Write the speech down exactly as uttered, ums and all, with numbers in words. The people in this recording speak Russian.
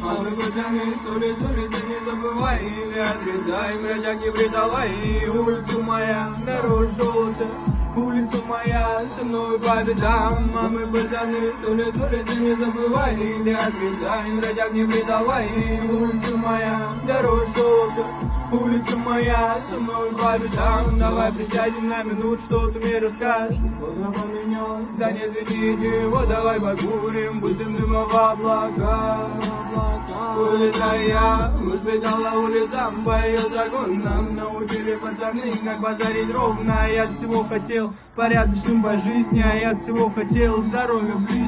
Малы пацаны, соли, соли, ты не забывай, или отрезай, бродяг не предавай. Улицу моя, дорожь золота, улицу моя, со мной по бедам. Мамы пацаны, соли, соли, ты не забывай, или отрезай, бродяг не предавай. Улицу моя, дорожь золота, улица моя, со мной по бедам. Давай присядем на минут, что ты мне расскажешь. Что-то поменялось, да нет, видите его, давай покурим, будем дымом в облаках. Улица я, воспитала улицам, поет закон. Нам научили пацаны, как базарить ровно. Я от всего хотел порядочным по жизни, а я от всего хотел здоровья в жизни.